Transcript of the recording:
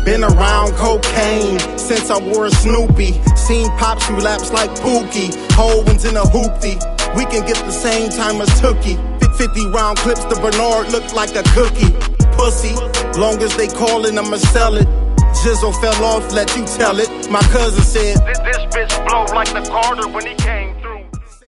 Been around cocaine since I wore a Snoopy. Seen Pops relapse like Pookie. Whole ones in a hoopty. We can get the same time as Tookie. 50 round clips to Bernard look like a cookie. Pussy, long as they callin', I'ma sell it. Jizzle fell off, let you tell it. My cousin said, This bitch blow like the Carter when he came.